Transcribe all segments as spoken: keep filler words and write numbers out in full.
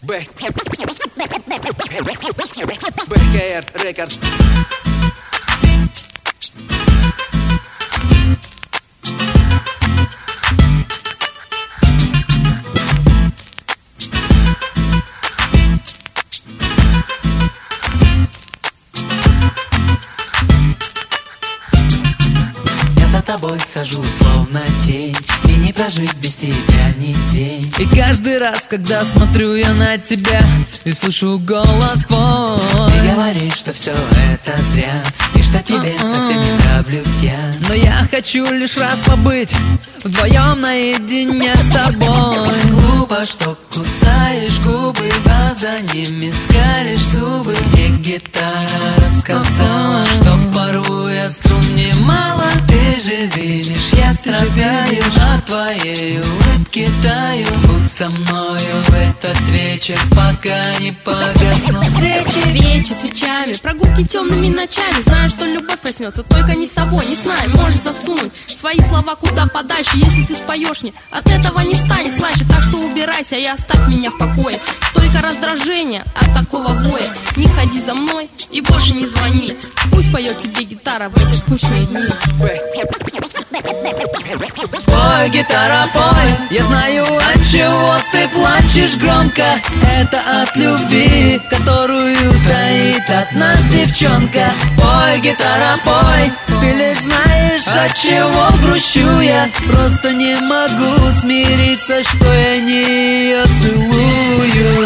бэ ка эр Records. За тобой хожу, словно тень, и не прожить без тебя ни день. И каждый раз, когда смотрю я на тебя и слышу голос твой, ты говоришь, что все это зря, и что тебе совсем не нравлюсь я. Но я хочу лишь раз побыть вдвоем наедине с тобой. Глупо, что кусаешь губы, а за ними скалишь зубы. Мне гитара рассказала, что порву я струн немало. Ты же видишь, я страдаю, от твоей улыбки таю. Будь со мною в этот вечер, пока не погаснут свечи. Свечи свечами, прогулки темными ночами. Знаю, что любовь проснется, только не с тобой, не с нами. Можешь засунуть свои слова куда подальше. Если ты споешь мне, от этого не станет слаще. Так что убирайся и оставь меня в покое. Только раздражение от такого воя. Не ходи за мной и больше не звони. Пусть поет тебе гитара в эти скучные дни. Пой, гитара, пой, я знаю, от чего ты плачешь громко. Это от любви, которую таит от нас девчонка. Пой, гитара, пой, ты лишь знаешь, от чего грущу я. Просто не могу смириться, что я не ее целую.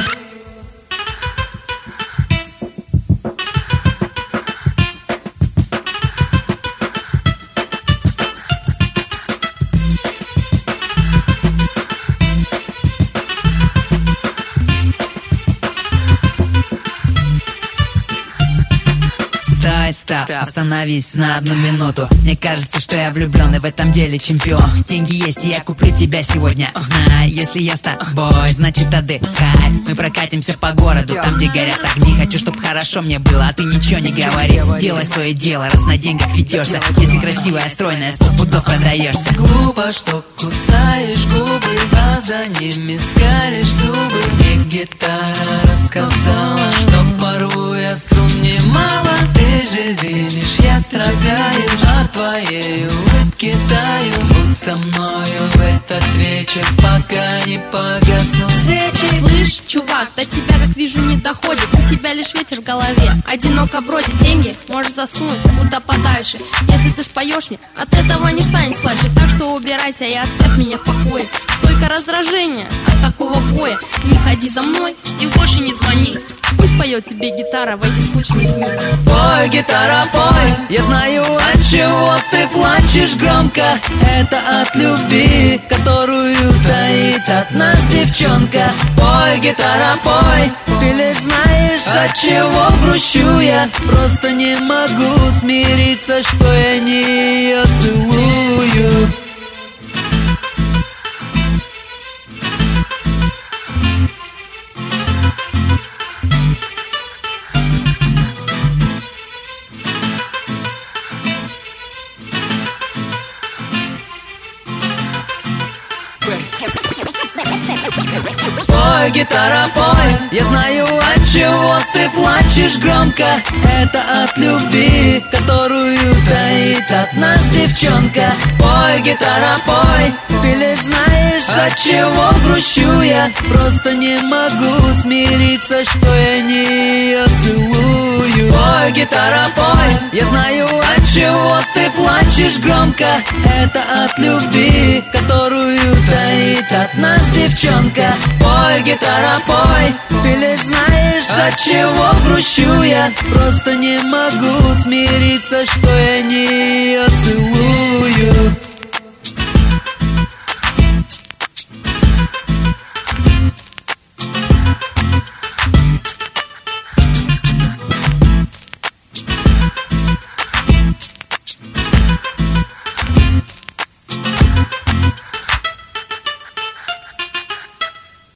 Стой, стоп, остановись на одну минуту. Мне кажется, что я влюблен и в этом деле чемпион. Деньги есть, и я куплю тебя сегодня. Знай, если я с тобой, значит отдыхай. Мы прокатимся по городу, там, где горят огни. Хочу, чтоб хорошо мне было, а ты ничего не говори. Делай свое дело, раз на деньгах ведешься. Если красивая, стройная, сто пудов продаешься. Глупо, что кусаешь губы, а за ними скалишь зубы. Мне гитара рассказала, что порву я струн немало. Ты же видишь, я страдаю, от твоей улыбки таю. Будь со мною в этот вечер, пока не погаснут свечи. Слышь, чувак, до тебя, как вижу, не доходит. У тебя лишь ветер в голове, одиноко бродит. Деньги можешь засунуть куда подальше. Если ты споешь мне, от этого не станет слаще. Так что убирайся и оставь меня в покое. Только раздражение от такого воя. Не ходи за мной и больше не звони. Пусть поет тебе гитара в эти скучные дни. Пой, гитара, пой, я знаю, от чего ты плачешь громко. Это от любви, которую таит от нас девчонка. Пой, гитара, пой, ты лишь знаешь, от чего грущу я. Просто не могу смириться, что я не ее целую. Пой, гитара, пой, я знаю, от чего ты плачешь громко. Это от любви, которую таит от нас девчонка. Пой, гитара, пой, ты лишь знаешь, от чего грущу я. Просто не могу смириться, что я не ее целую. Пой, гитара, пой, я знаю, от чего ты плачешь громко. Это от любви, которую таит от нас девчонка. Пой, гитара, пой, ты лишь знаешь, от чего грущу я. Просто не могу смириться, что я не